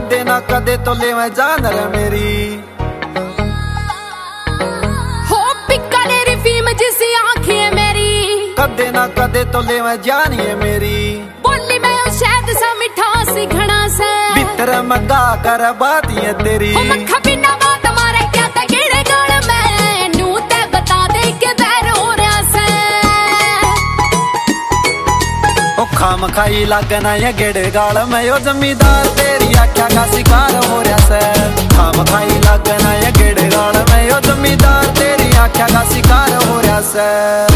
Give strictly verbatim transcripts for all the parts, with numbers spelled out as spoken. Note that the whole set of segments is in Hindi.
कदे ना कदे तो ले मैं जान रे मेरी हो पिकानेरी फिल्म जिसी आंखें मेरी कदे ना कदे तो ले मैं जानिए मेरी बोली मैं शायद सा मिठा सी घना से भीतर मगा कर बात ये तेरी हो मक्खा बिना बात मारे क्या ते गिड़े गाल में नू ते बता दे के बैर हो रहा से ओ खाम खाई लगना ये गिड़ गाल में यो जमींदार तेरी आख्या का शिकार हो रहा से खाम खाई लगना ये गिड़ गाल में यो जमींदार तेरी आख्या का शिकार हो रहा से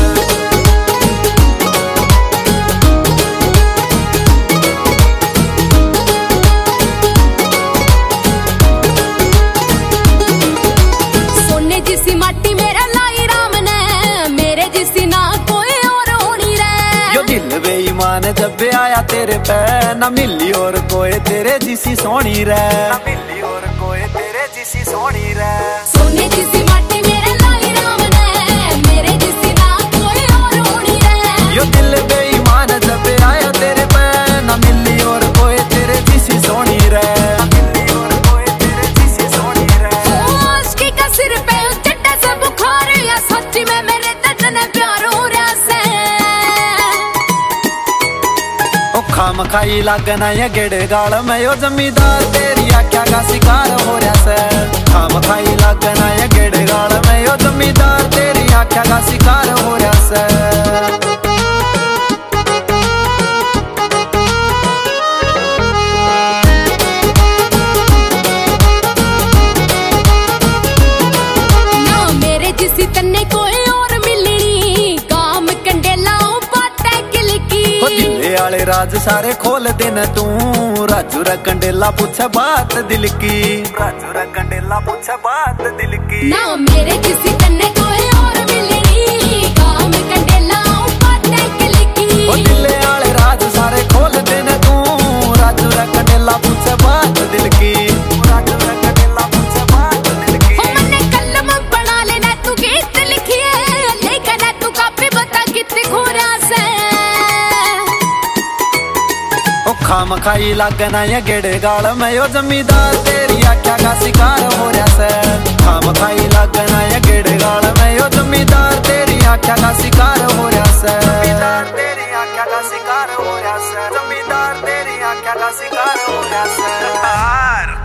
बेईमान जब आया तेरे पे ना मिली और कोई तेरे जिसी सोनी रे ना मिली और कोई तेरे जिसी सोनी रे सोने जिसी माटी मेरे लाई राम ने मेरे जिसी ना कोई और होनी रे यो दिल बेईमान जब आया तेरे पे ना मिली और कोई तेरे जिसी सोनी रे ना मिली और कोई तेरे जिसी सोनी रे आशिकी का सिर पे चट्टा सा बुखार या सच्ची में मेरे दर्द ने प्यार हो रहा से खाम खाई लगना ये गिड़ गाल में यो जमींदार तेरी आख्या का शिकार हो रहा से खाम खाई लगना ये गिड़ गाल में यो जमींदार तेरी आख्या का शिकार हो रहा से राज सारे खोल देना तू राजू रा कंडेला पूछे बात दिल की राजू रा कंडेला पूछे बात दिल की ना मेरे किसी तन्ने कोई और मिली काम कंडेला बात दिल की ओ दिले वाले राज सारे खोल देना तू राजू रा कंडेला पूछे बात दिल की राजू रा कंडेला पूछे बात दिल की हो मैंने कलम बना लेना तू गीत लिखिए लेकिन तू कापी बता कितने खोरा से खाम खाई लगना ये गिड़ गाल में यो जमींदार तेरी आख्या का शिकार हो रहा से खाम खाई लगना ये गिड़ गाल में यो जमींदार तेरी आख्या का शिकार हो रहा से जमींदार तेरी आख्या का शिकार हो रहा से जमींदार तेरी आख्या का शिकार हो रहा से।